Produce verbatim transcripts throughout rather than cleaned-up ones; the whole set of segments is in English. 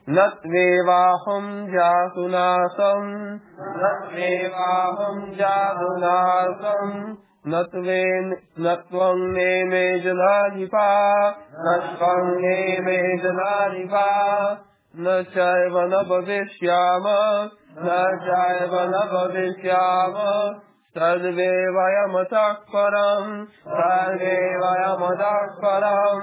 Natvevaham jatunasam, Natvevaham jatunasam, Natven Natvang neme janadipa, Natvang neme janadipa, Nachaiva nabhavishyama, Nachaiva nabhavishyama, Sarve vayamatak param, Sarve vayamatak param.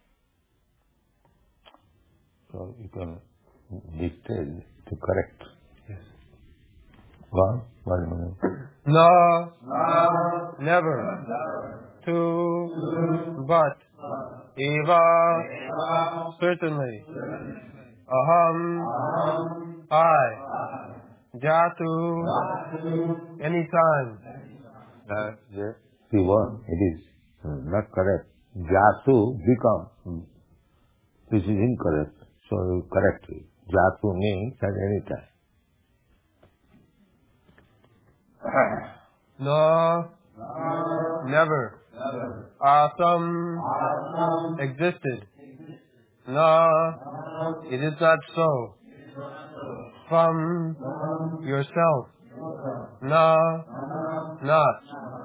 So you can dictate to correct. Yes. One, one minute. No, no, never. Two, but. Eva, certainly. Aham, I. Jatu, anytime. Uh, yes. See one, it is not correct. Jatu, become. This is incorrect. So you correct it. Jatu means at any time. No, never. Asam, existed. No, it is not so. From yourself. No, not.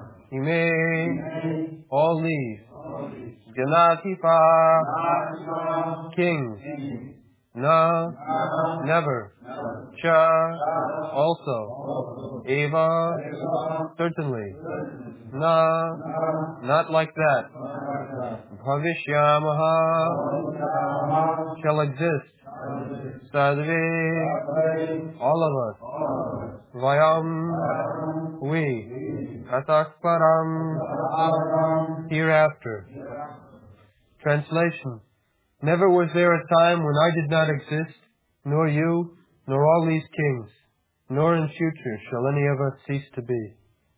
Ime, all these. Janatipa, kings. Na, never. Cha, also. Eva, certainly. Na, not like that. Bhavishyamaha, shall exist. Sadve, all of us. Vayam, we. Atakparam, hereafter. Translation. Never was there a time when I did not exist, nor you, nor all these kings, nor in future shall any of us cease to be.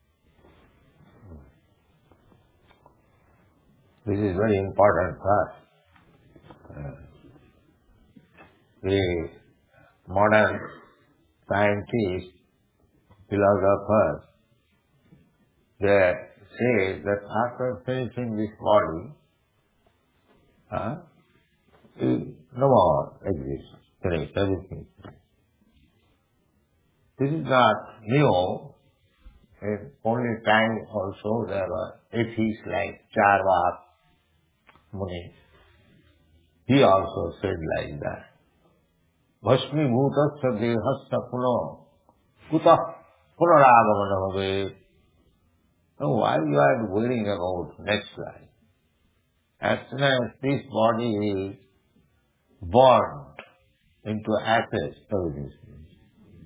This is very important part. Uh, the modern scientists, philosophers, they say that after finishing this body, uh, no more exists. Finished, everything. This is not new. In only time also there were atheists like Charvak Muni. He also said like that. Bhasmi bhutasya dehasya puno kuta punaragamana bhave. Now why you are worrying about next life? As soon as this body is burned into ashes, everything is finished.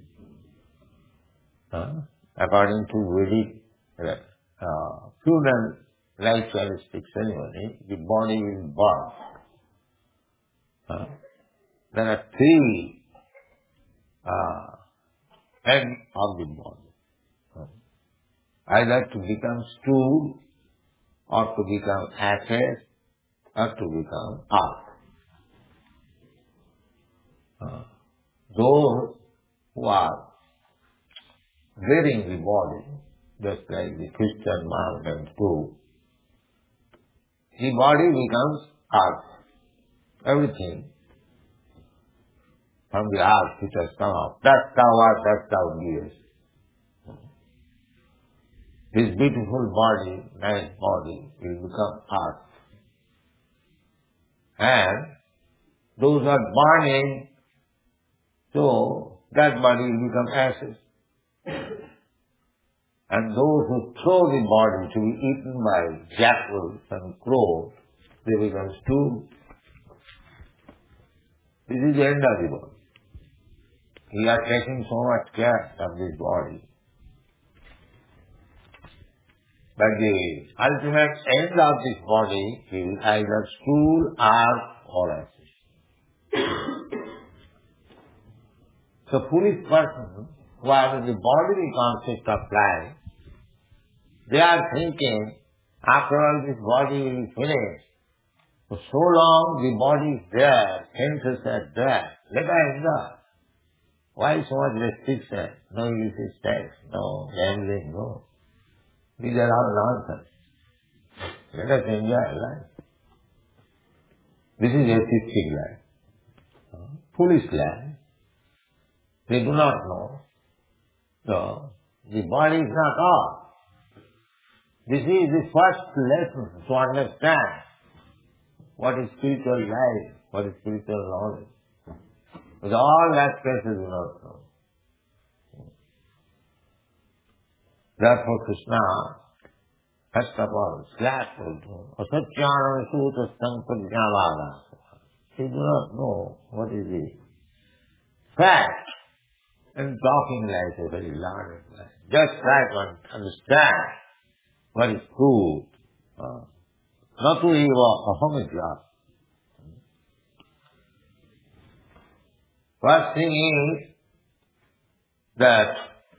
Huh? According to Vedic uh, feudal ritualistic ceremony, the body is burned. Huh? There are three uh, ends of the body. Huh? Either to become stool, or to become ashes, or to become earth. Uh, those who are wearing the body, just like the Christian monks do, the body becomes earth. Everything from the earth which has come up, that's how our, that's how gives. This beautiful body, nice body, will become earth. And those are burning, so that body will become ashes. And those who throw the body to be eaten by jackals and crows, they become stew. This is the end of the body. We are taking so much care of this body. But the ultimate end of this body is either stool, earth, or ashes. So foolish person who have the bodily concept of life, they are thinking, after all this body will be finished. For so long the body is there, senses are there, let us enjoy. Why so much restriction? No illicit sex, no gambling, no. These are all nonsense. Let us enjoy life. This is atheistic life. foolish land. They do not know. So, the body is not all. This is the first lesson to understand what is spiritual life, what is spiritual knowledge. With all aspects we do not know. Therefore Krishna, first of all, slapped him. Asatyanam suta sampajnavada. They do not know what is the fact and talking like a very learned man. Just try to understand what is true. Uh, not to even ahamidya. First thing is that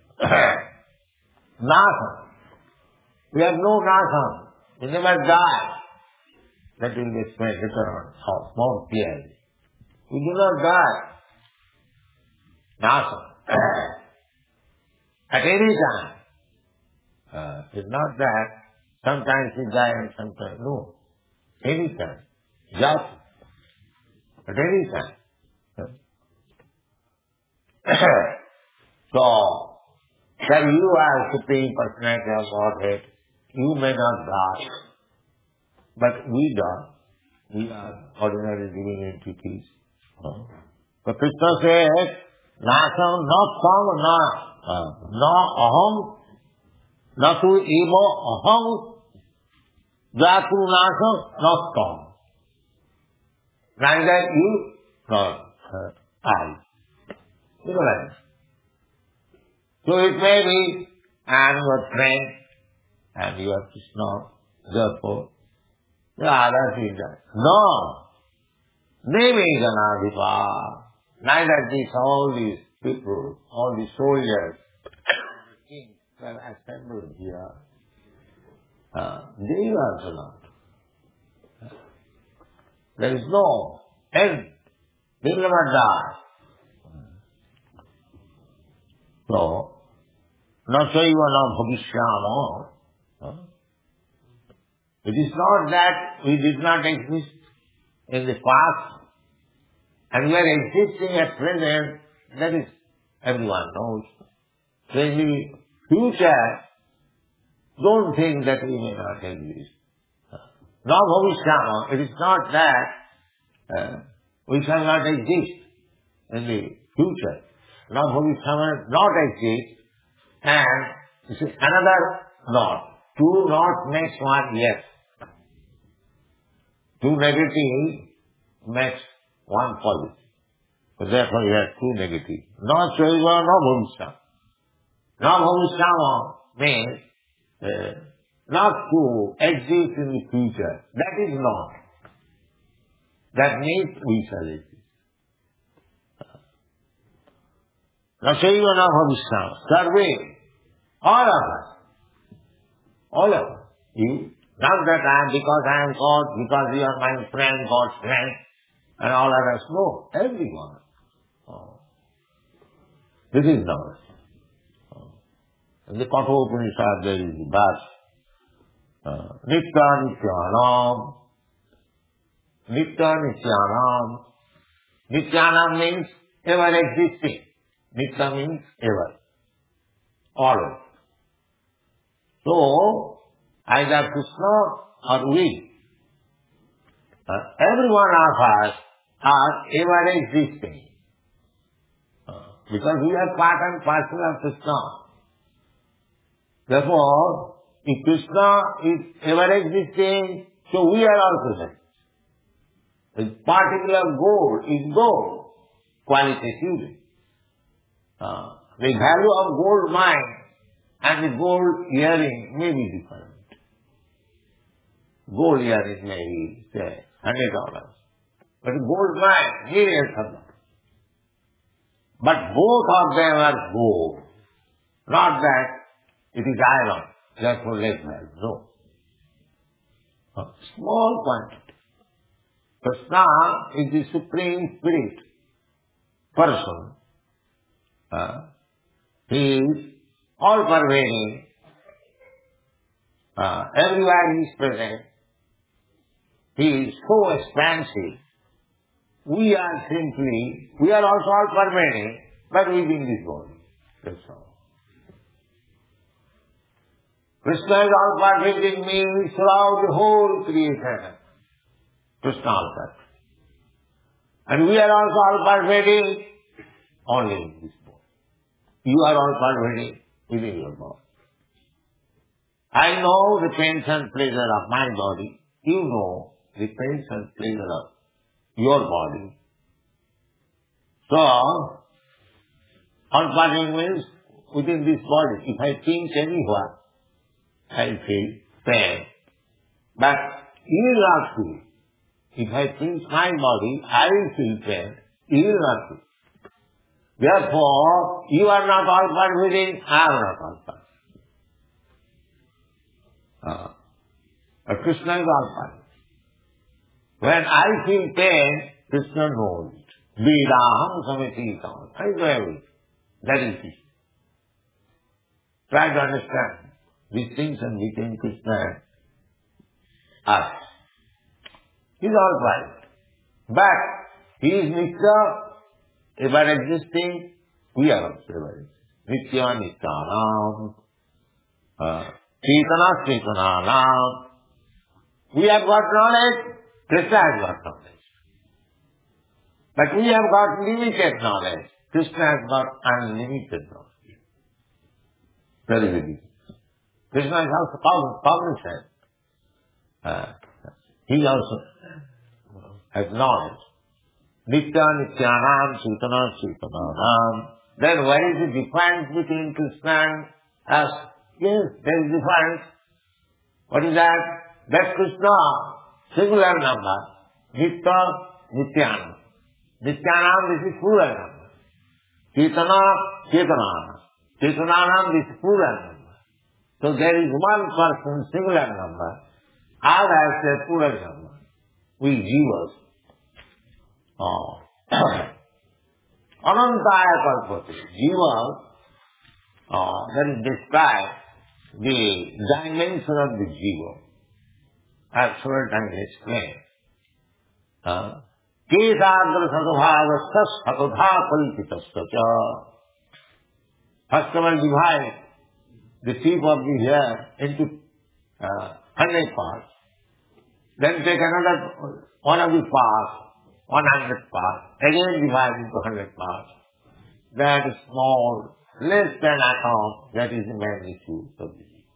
Nasa. We have no Nasa. We never die. That will be explained later on, how more clearly. We do not die. Nasa. At any time. Uh, it's not that sometimes we die and sometimes no. Any time. Just at any time. So, that you are Supreme Personality of Godhead, you may not die, but we die. We are ordinary living entities. Uh, but Krishna says, Nasam, not some, not, uh, no aham, not to ego aham, jatu nasam, not some. Neither you nor uh, I. You know that. So it may be, I am your friend, and you are Krishna, therefore, the other is that. No! Name is Anadipa. Neither these, all these people, all these soldiers, kings were assembled here. Uh, they are also not. There is no end. They will never die. So, not so you are not Bhavishyama. It is not that we did not exist in the past and we are existing at present. That is, everyone knows. So in the future, don't think that we may not exist. Now Bhavishyama, it is not that uh, we shall not exist in the future. Now Bhavishyama not exist, and this is another not. Two not makes one yes. Two negative makes one positive. So therefore you have two negative. Not Shaiva, no Bhavishyama. Now Bhavishyama means uh, not to exist in the future. That is not. That means we shall exist. Now Shaiva, no Bhavishyama. Sarve, all of us. All of us. You, not that I am, because I am God, because you are my friend, God's friend, and all others. No, everyone. Oh. This is knowledge. Oh. In the Kathopanishad there is the verse. Uh, Nitya Nityanam. Nitya Nityanam. Nityanam means ever existing. Nitya means ever. Always. So, either Krishna or we, uh, every one of us are ever existing. Uh, because we are part and parcel of Krishna. Therefore, if Krishna is ever existing, so we are also there. The particular gold is gold, qualitatively. Uh, the value of gold mine and the gold earring may be different. Gold earring may be, say, hundred dollars. But gold mine, millions of dollars. But both of them are gold. Not that it is iron, therefore less value. No. A small quantity. Krishna is the Supreme Spirit person. Uh, he is all pervading. Uh, everywhere he is present. He is so expansive we are simply, we are also all pervading, but within this body. That's all. Krishna is all pervading means throughout the whole creation. Krishna also. And we are also all pervading only in this body. You are all pervading within your body. I know the pains and pleasure of my body. You know the pains and pleasure of your body. So, all pervading means within this body. If I pinch anywhere, I feel pain. But you will not feel. If I pinch my body, I will feel pain. You will not feel. Therefore, you are not all pervading, I am not all pervading. Uh, but Krishna is all pervading. When I feel pain, Krishna knows it. Vidaham samititam. I know everything. That is it. Try to understand distinction between Krishna and us. He is all right. But he is Nitya, ever existing. We are also ever existing. Nitya Nityanam. Chaitana Chaitananam. We have got knowledge. Krishna has got knowledge. But we have got limited knowledge. Krishna has got unlimited knowledge. Very very different. Krishna is also cognizant. Uh, he also has knowledge. Nitya Nityanam Chaitana Chaitananam. Then where is the difference between Krishna and us? Yes, there is difference. What is that? That Krishna, singular number. Nitya Nityanam. Nityanam, this is plural number. Chaitana Chaitananam. Chaitananam, this is plural number. So there is one person, singular number. Others are plural number. We jivas. Oh. Anantaya kalpati. Jiva, oh, that is described the dimension of the jiva. As several times explained. Kesadra sadubhavastas satudha kalpitastacha. First of all, divide the tip of the hair into uh, hundred parts. Then take another one of the parts, one hundred parts. Again divide into hundred parts. That small, less than atom, that is the magnitude of the jiva.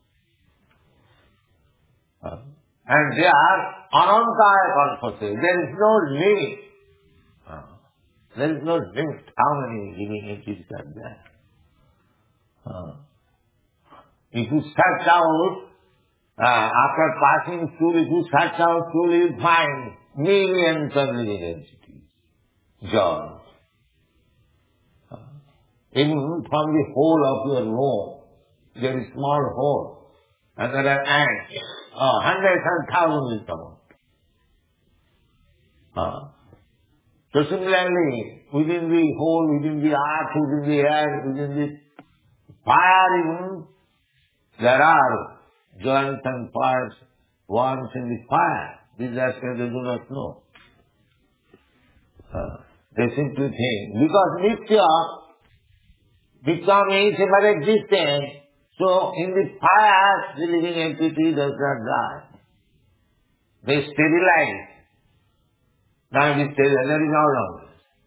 Uh, and they are anantaya kalpate. There is no limit. Uh, there is no limit how many living entities are there. Uh, if you search out, uh, after passing through, if you search out through, you find millions of living entities, germs. Uh, even from the hole of your nose, there is small hole, and there are ants. Uh, hundreds and thousands will come out. Uh, so similarly, within the hole, within the earth, within the air, within the fire even, there are joints and parts, worms in the fire. These aspects they do not know. Uh, they simply think, because Nitya, Nitya means ever existing, so in the fire the living entity does not die. They sterilize. Now it is sterilize, there is no longer.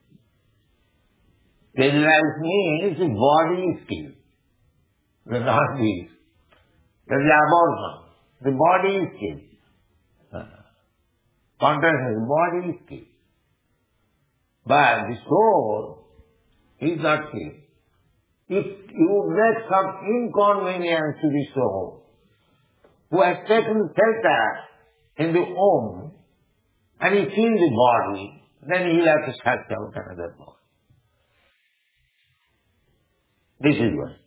Sterilize means the body is killed. The not these. That is abortion. The body is killed. Uh, consciousness, the body is killed. But the soul is not killed. If you make some inconvenience to the soul, who has taken shelter in the home, and he feels the body, then he will have to search out another body. This is what.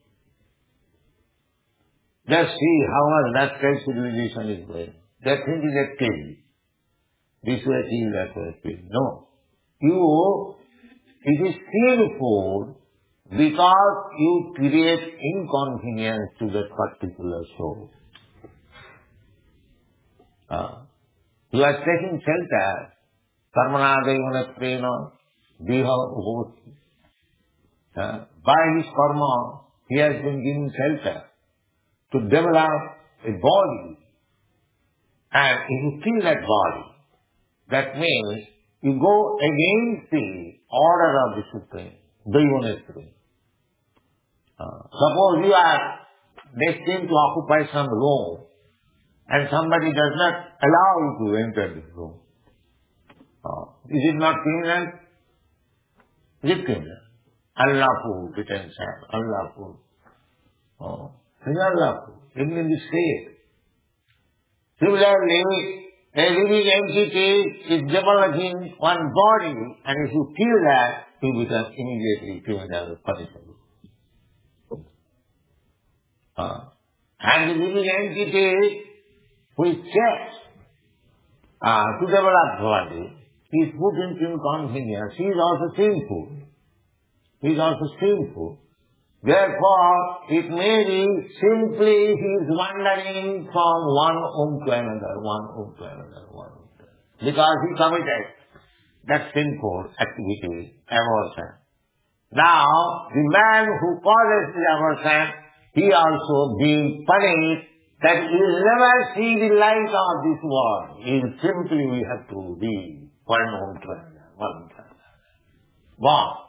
Just see how much that kind of civilization is going. They are thinking that kill. This way kill, that way kill. No. You, it is skillful because you create inconvenience to that particular soul. Uh, you are taking shelter Karmana devanetrena deha ubhavati. Uh, by his karma, he has been given shelter to develop a body. And if you kill that body, that means you go against the order of the Supreme, Devanetri. Uh, suppose you are destined to occupy some room and somebody does not allow you to enter this room. Uh, is it not criminal? Is it criminal? Unlawful detention, unlawful. Oh, it is unlawful. Even in the state. Similarly, a living entity is developing one body, and if you kill that, you become immediately criminal punishable. Uh, and the living entity who is checked uh, to develop body, he is put into inconvenience. He is also sinful. He is also sinful. Therefore, it may be simply he is wandering from one home to another, one home to another, one home to another. Because he committed that sinful activity, abortion. Now, the man who causes the abortion, he also being punished that he will never see the light of this world. He will simply we have to be one home to another, one home to another. Wow.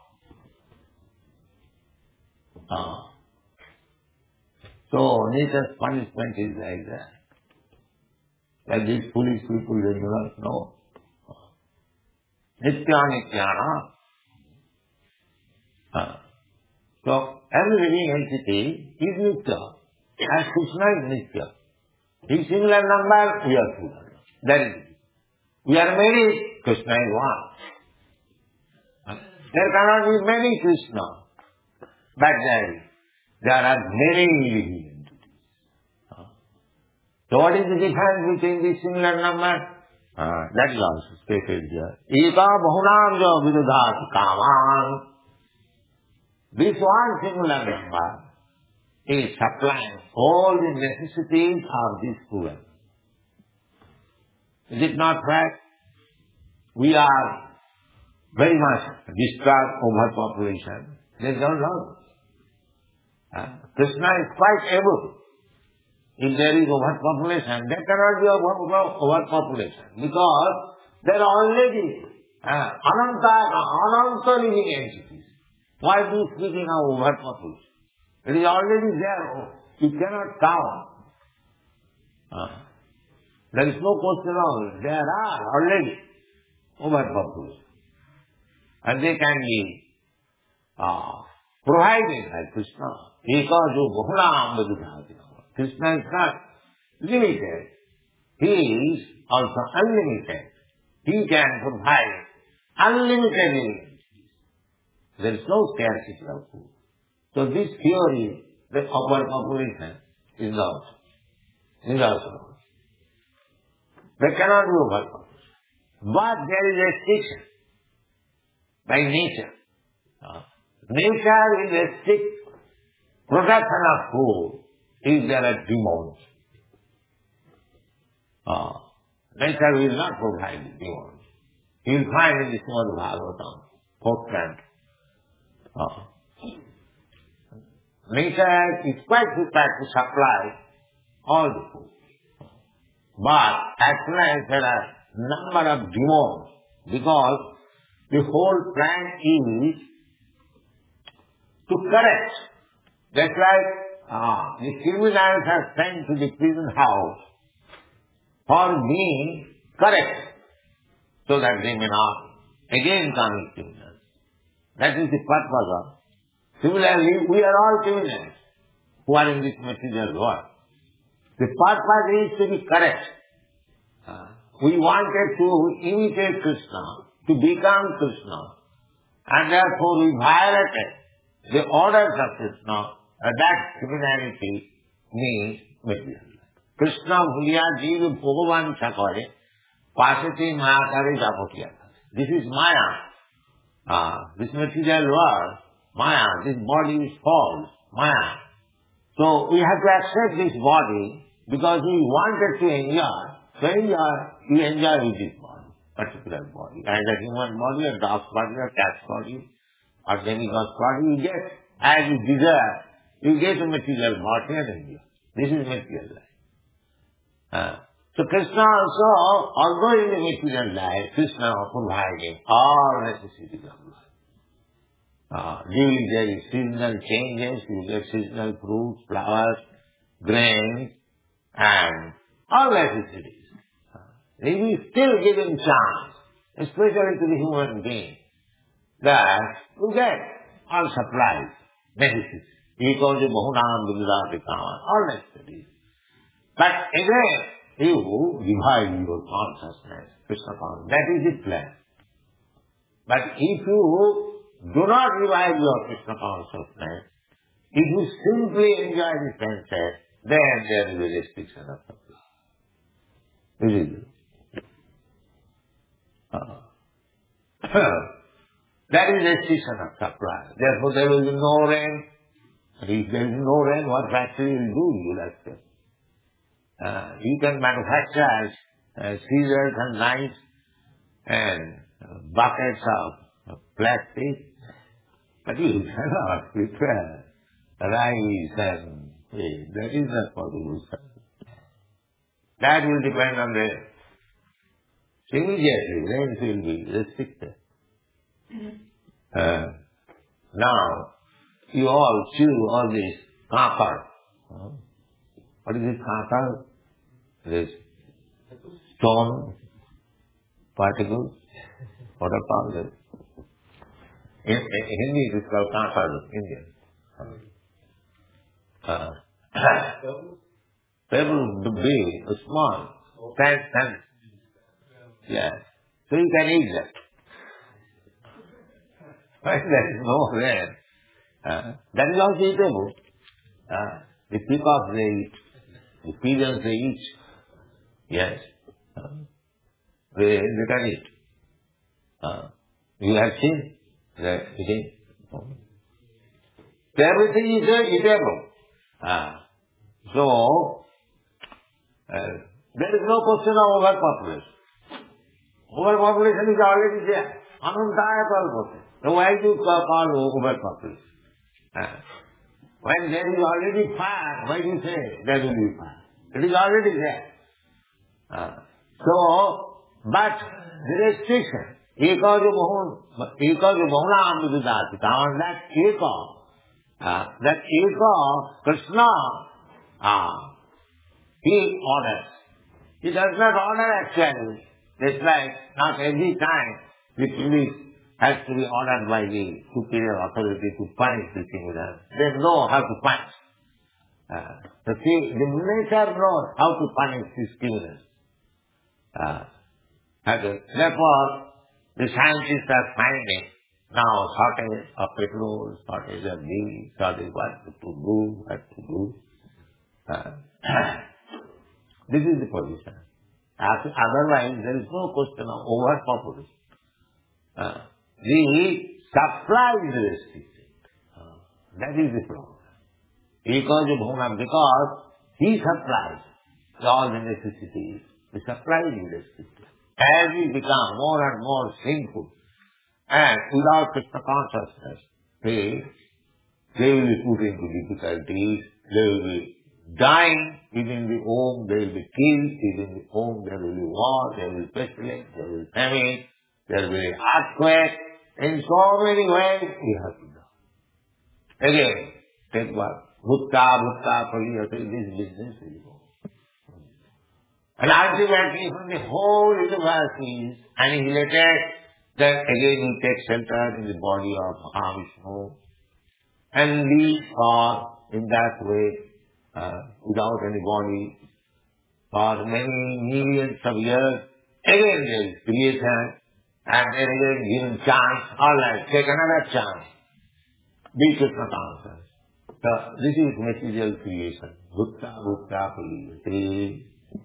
Uh, so, nature's punishment is like that. Like these foolish people, they do not know. Nitya Nityana. Uh, so, every living entity is Nitya. And Krishna is Nitya. In singular number, we are two. That is it. We are many, Krishna is one. Uh, there cannot be many Krishna. But then, there are many living entities. Uh, so what is the difference between the singular number? Uh, that is also stated here. Eka bahunam jo vidudhat kaman. This one singular number is supplying all the necessities of this world. Is it not right? We are very much disturbed overpopulation. There is no love. Uh, Krishna is quite able. If there is overpopulation, there cannot be over, overpopulation because there are already uh, ananta, ananta living entities. Why do you speaking of overpopulation? It is already there. You cannot count. Uh, there is no question of it. There are already overpopulation. And they can be uh, provided by Krishna. Because of Bahunam Vidudhati. Krishna is not limited. He is also unlimited. He can provide unlimited. There is no scarcity of food. So this theory, the overpopulation, is also. Is also. There cannot be overpopulation. But there is restriction by nature. Uh, nature will restrict production of food if there are demons. Uh, nature will not provide the demons. You will find in the Srimad Bhagavatam, fourth canto. Uh, nature is quite prepared to supply all the food. But as soon as there are number of demons, because the whole plan is to correct. That's like uh, the criminals are sent to the prison house for being correct, so that they may not again commit criminals. That is the purpose of. Similarly, we are all criminals who are in this material world. The purpose is to be correct. Uh, we wanted to imitate Krishna, to become Krishna, and therefore we violated the orders of Krishna. Uh, that criminality means material. Krishna bhuliya jeev bhagavan chakare pasati maya kare japatiya. This is Maya. Uh, this material world, Maya, this body is false, Maya. So we have to accept this body because we wanted to enjoy. So enjoy, you enjoy with this body. particular body. Either human body or dog's body or cat's body or demigod's body, you get as you desire, you get a material body and India. This is material life. Uh, so Krishna also, although in the material life, Krishna providing all necessities of life. Uh, during there is seasonal changes, you get seasonal fruits, flowers, grains, and all necessities. Uh, he is still giving chance, especially to the human being, that you get all supplies, necessities. Because of Bahunam Vidudhatikama, all necessities. But again, you divide your consciousness, Krishna consciousness. That is his plan. But if you do not revive your Krishna consciousness, if you simply enjoy the senses, then there is a restriction of supply. This is it. Uh, that is restriction of supply. Therefore there will be no rain. And if there is no rain, what factory will do? You will accept. Uh, you can manufacture uh, scissors and knives and uh, buckets of uh, plastic, but you cannot prepare rice and wheat. That is not possible. That will depend on the immediately rains will be restricted. Uh, now you all chew all this copper. Uh, what is this copper? This stone particles. What are called this? In, in Hindi it is called copper, Indian. Uh, pebbles to big, small, sand, sand. Yes. So you can eat that. But there is no rain. Uh, that is also eatable. Uh, the peacocks they eat. The pigeons they eat. Yes. Uh, they, they can eat. Uh, you have seen that eating? So everything is uh, eatable. Uh, so, uh, there is no question of overpopulation. Overpopulation is already there. Anantaya kalpate. So why do you call overpopulation? Uh, when there is already fire, why do you say there will be fire? It is already there. Uh, so, but the restriction, eka jo bahun, eka jo bahuna amridudhatika, that eka, uh, that eka, Krishna, uh, he orders. He does not order actually. It's like not every time the police has to be ordered by the superior authority to punish the criminal. They know how to punish. Uh, the, the nature knows how to punish these criminals. Uh, therefore, the scientists are finding now shortage of petrol, shortage of this, shortage what to do, what to do. Uh, this is the position. Otherwise, there is no question of overpopulation. Uh, the supply is restricted. Uh, that is the problem. Because of Bhuma, because he supplies all the necessities, the supply is restricted. As we become more and more sinful, and without Krishna consciousness, they, they will be put into difficulties, they will be dying within the home, they will be killed within the home, there will be war, there will be pestilence, there will be famine, there will be earthquake. In so many ways, we have to die. Again, take what? Bhutta, bhutta, paliyate, this business will go. And ultimately, when the whole universe is annihilated, then again you take shelter in the body of Mahavishnu and live for, in that way, uh, without any body, for many millions of years. Again there is creation, and then again given chance, all right, take another chance. Be Krishna conscious. So this is material creation. Bhutta, bhutta, paliyate.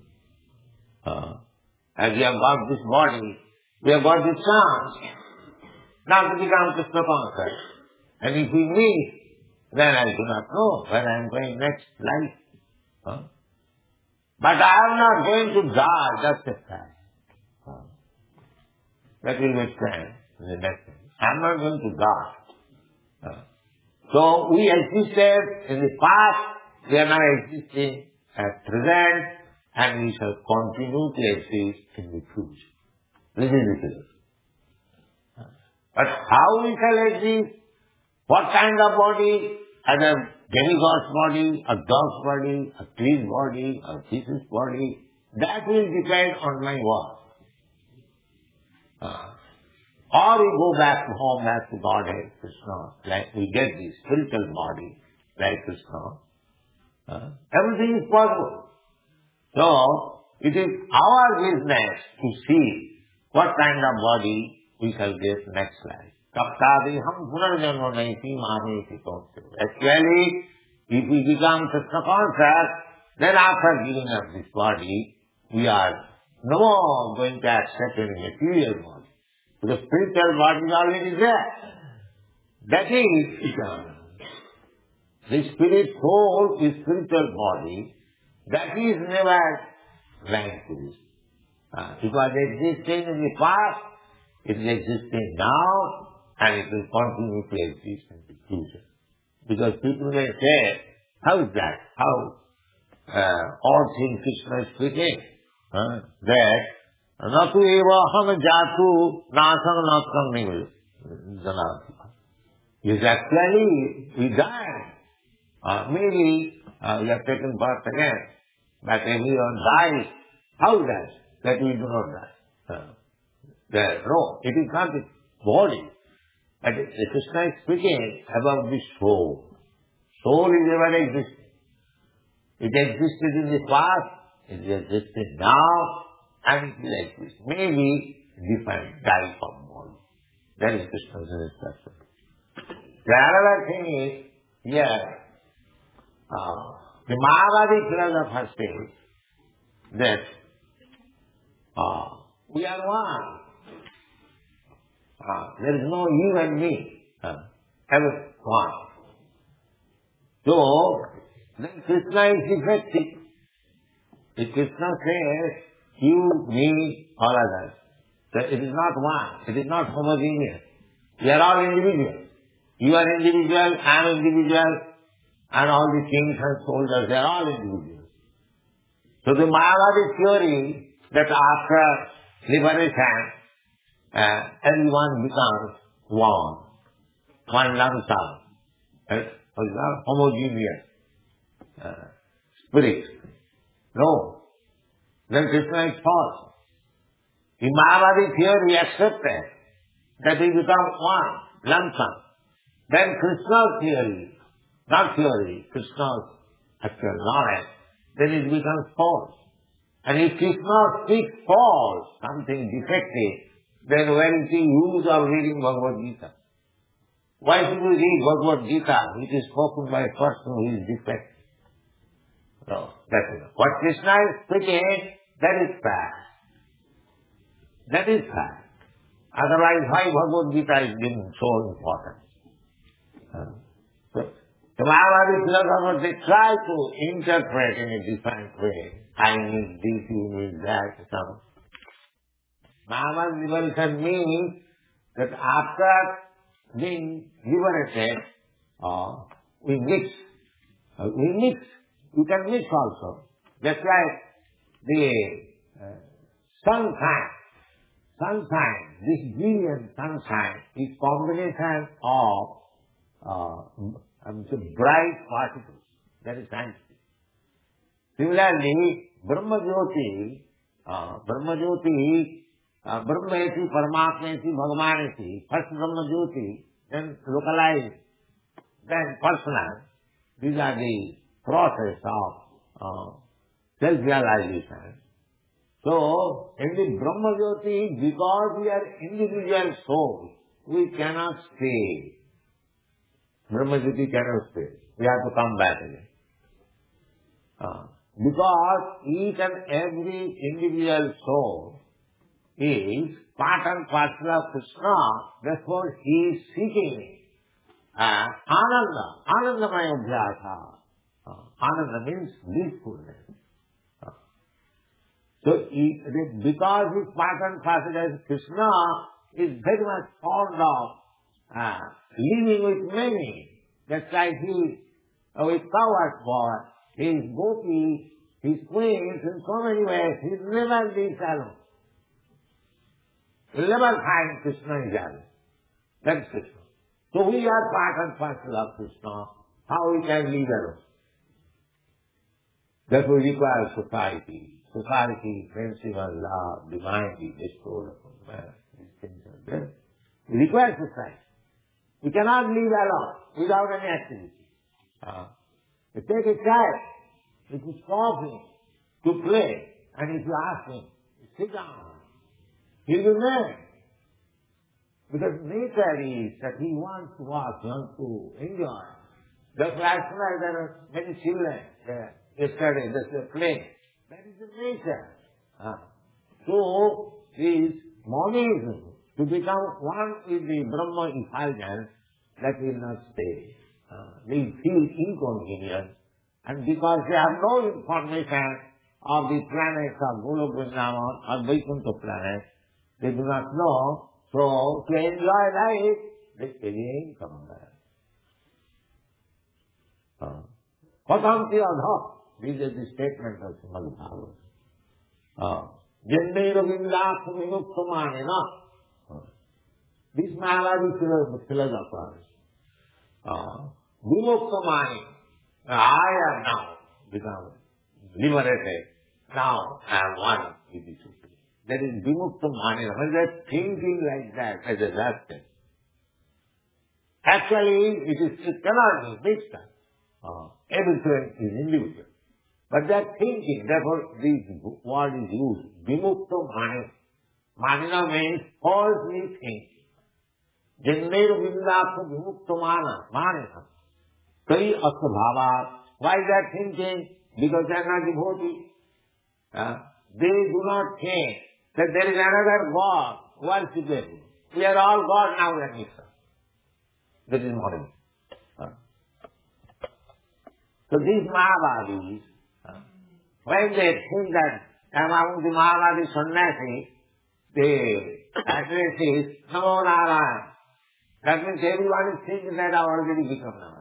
Uh, as we have got this body, we have got this chance now to become Krishna conscious. And if we miss, then I do not know where I am going next life. Huh? But I am not going to die, that's the fact. Huh? That will be explained in the next thing. I'm not going to God. Uh, so we existed in the past, we are now existing at present, and we shall continue to exist in the future. This is the philosophy. But how we shall exist, what kind of body, as a demigod's body, a dog's body, a tree's body, a fish's body, that will depend on my work. Uh, or we go back to home, back to Godhead, Krishna, like we get the spiritual body, like Krishna. Uh, everything is possible. So, it is our business to see what kind of body we shall get next life. Actually, if we become Krishna conscious, then after giving up this body, we are no more going to accept any material body. The spiritual body is already there. That is eternal. The spirit soul is spiritual body. That is never vanquished. Uh, it was existing in the past, it is existing now, and it will continue to exist in the future. Because people may say, how is that? How? Uh, all things Krishna is speaking. Uh, that Natu eva ham jatu nasam natkam nivil. Yes, actually, we die. Uh, maybe uh, we have taken birth again. But everyone dies. How is that? That we do not die. Uh, there, no, it is not the body. But the Krishna is speaking about the soul. Soul is ever existing. It existed in the past, it existed now, and it will exist. Maybe different type of body. That is Krishna's instruction. The other thing is, here, uh, the Mahavadi philosopher says that uh, we are one. Uh, there is no you and me. Uh, every one. So, then Krishna is defective. If Krishna says, you, me, all others, that it is not one. It is not homogeneous. We are all individuals. You are individual, I am individual, and all the kings and soldiers, they are all individuals. So the Mayavadi theory that after liberation, uh, everyone becomes one, one lump sum. Right? For example, homogeneous uh, spirit. No. Then Krishna is false. The Mayavadi theory accepted that we become one, lump sum. Then Krishna's theory, not theory, Krishna's actual knowledge, then it becomes false. And if Krishna speaks false, something defective, then where is the use of reading Bhagavad Gita? Why should we read Bhagavad Gita, which is spoken by a person who is defective? No, that's enough. What Krishna is speaking, that is fact. That is fact. Otherwise, why Bhagavad Gita is being so important? So, the Mayavadi philosophers, they try to interpret in a different way. I need this, you need that, some. Mayavadi liberation means that after being liberated, uh, we mix. Uh, we mix. You can mix also. Just like the uh, sunshine. Sunshine, this brilliant sunshine is combination of uh, um, bright particles. That is scientific. Similarly, Brahma Jyoti, uh, Brahma Jyoti, uh, Brahmeti, Paramatmeti, Bhagavaneti, first Brahma Jyoti, then localized, then personal. These are the process of uh, self-realization. So, in the Brahma Jyoti, because we are individual souls, we cannot stay. Brahma Jyoti cannot stay. We have to come back again. Uh, because each and every individual soul is part and parcel of Krishna, therefore he is seeking uh, Ananda. Anandamaya Abhyasa. Uh, Ananda means blissfulness. So, he, because he is part and parcel as Krishna, is very much fond of uh, living with many. That's like he, uh, with coward boy, his gopi, his queens, in so many ways, he never lives alone. You'll never find Krishna is alone. That's Krishna. So we are part and parcel of Krishna. How we can live alone? Therefore we require society. Society, friendship and love, divinely bestowed upon man. These things are there. We require society. We cannot live alone without any activity. Uh, you take a child, if you stop him to play, and if you ask him, sit down, he'll be mad. Because nature is that he wants to walk, he wants to enjoy. That's why as soon as there are many children there, yesterday, there's a play. That is the nature. Uh, so, this monism, to become one with the Brahma effulgence, that will not stay. Uh, they feel inconvenience. And because they have no information of the planets of Golok Vrindavan or Vaikuntha planet, they do not know. So, to enjoy life, they again come back. Uh, Patanti adha. This is the statement of Srimad Bhagavatam. Jendera vindakha vinuktamanena. This Mahavadi philosopher. Vinuktamani. I am now become liberated. Now I am one with the Supreme. That is Vimuktamani. When they are thinking like that as a lesson. Actually, it is it cannot be mixed up. Uh, everything is individual. But they are thinking, therefore this word is used. Vimukta mani. Manina means falsely thinking. Jender vindakha vimukta mana. Manina. Kari asabhava. Why they are thinking? Because they are not devotees. Uh, they do not think that there is another God worshipable. We are all God now and Mishra. That is modern. Uh. So these Mahavadis, uh, when they think that among the Mahavadi sannyasi, the address is Namo Narayana. That means everyone is thinking that I already become Narayana.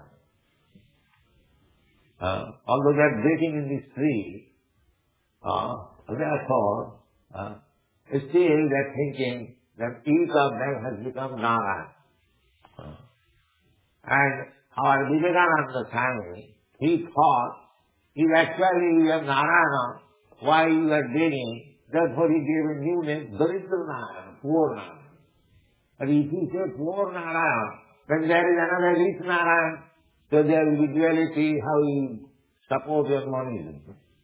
Uh, although they are breathing in this tree, uh, therefore, uh, still they are thinking that each of them has become Narayana. Uh, and our Vivekananda Swami, he thought, if actually you are Narayana, why you are digging? Therefore he gave a new name, Daridra Narayana, poor Narayana. But if you say poor Narayana, then there is another rich Narayana, so there will be duality, how you support your monism.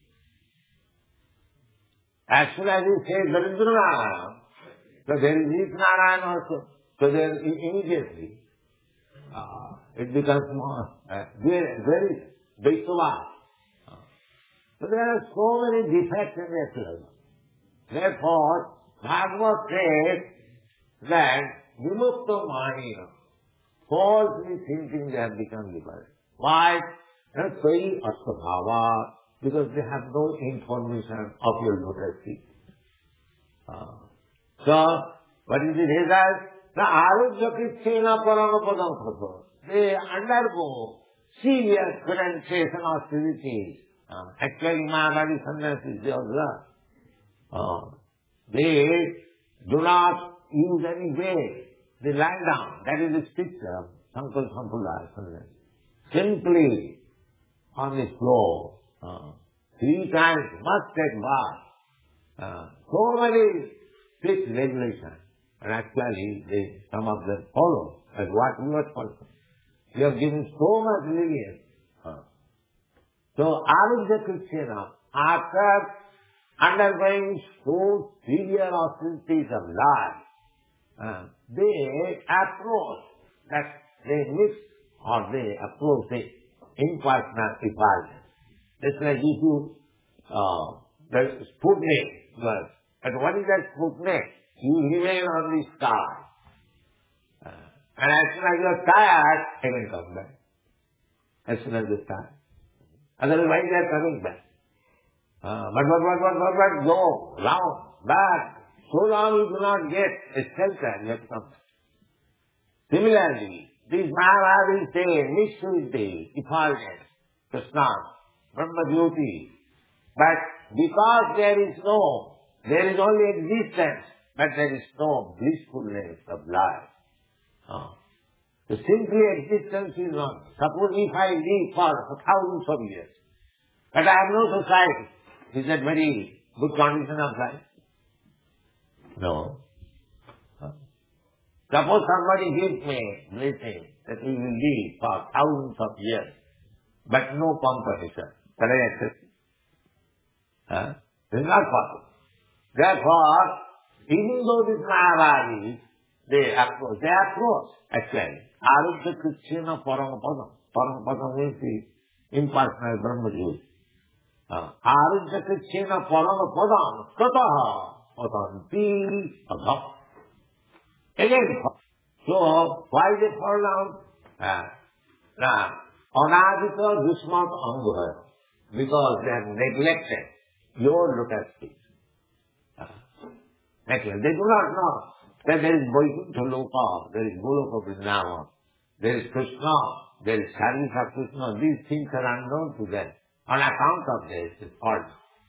As soon as you say Daridra Narayana, so there is rich Narayana also, so there immediately uh, it becomes more, uh, very, very Vaishnava. So there are so many defects in their philosophy. Therefore, Bhagavad says that Vimukta Manina, falsely thinking they have become liberated. Why? That's very asabhava, because they have no information of your lotus feet. Uh, so, what is the result? The arujya krichena paramapadam khato. They undergo serious renunciation of austerities. Uh, actually, Mahavadi sannyasis, they are uh, they do not use any way. They lie down. That is the picture of Sankara Sampradaya sannyasi. Simply on the floor. Uh, three times must take bath. Uh, so many strict regulations. And actually, they, some of them follow as what we are following. We have given so much lenience. Uh, so, Arujya Krishna, after undergoing so severe austerities of life, uh, they approach that they mix or they approach the impersonal effulgence. Just like if you, uh, the Sputnik was, but what is that Sputnik? You remain on the sky. Uh, and as soon as you are tired, they will come back. As soon as you are tired. Otherwise they are coming back. Uh, but, but, but, but, but, but, go, round, back, So long you do not get a shelter, you have to come back. Similarly, these Mahavadis say, Nishruti, effulgence, Krishna, Brahma Jyoti. But because there is no, there is only existence, but there is no blissfulness of life. Oh. So simply existence is not. Suppose if I live for, for thousands of years, but I have no society, is that very good condition of life? No. Huh? Suppose somebody gives me blessing that we will live for thousands of years, but no competition. Can I accept it? Huh? It is not possible. Therefore, even though these Mahavadis, they approach, they approach actually. Arudya Krishna Paramapadam. Paramapadam means the impersonal Brahma Jyoti. Arudya Krishna Paramapadam Kataha Patanti Adham. Again, so why they fall down? Now, Anadita Dushmat Angha, because they have neglected your lotus feet. Neglected. They do not know that there is Vaikuntha Loka, there is Goloka Vrindavan, there is Krishna, there is service of Krishna. These things are unknown to them. On account of this, it's called.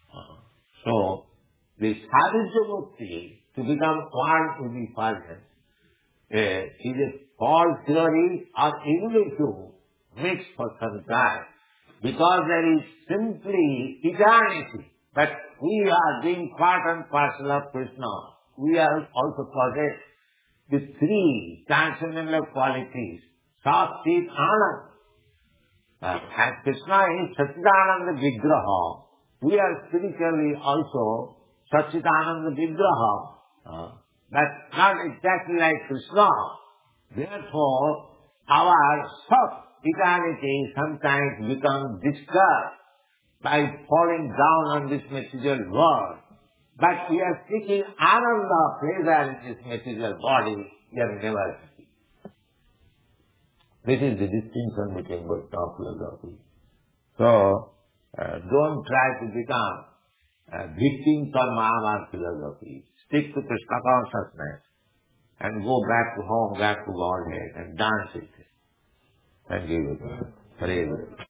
So, the Sadhya Mukti, to become one with the Father, uh, is a false theory or even if you mix for some time, because there is simply eternity. But we are being part and parcel of Krishna. We are also possess the three transcendental qualities, Sat, Chit, Anand. Uh, and Krishna is Satchidananda Vigraha. We are spiritually also Satchidananda Vigraha. Uh, but not exactly like Krishna. Therefore, our Sat, eternity, sometimes becomes disturbed by falling down on this material world. But we are seeking Ananda, pleasure in this material body, we are never happy. This is the distinction between Vaishnava philosophy. So, uh, don't try to become uh, victims of Mahavada philosophy. Stick to Krishna consciousness and go back to home, back to Godhead and dance with it. Thank you. Hare Krishna.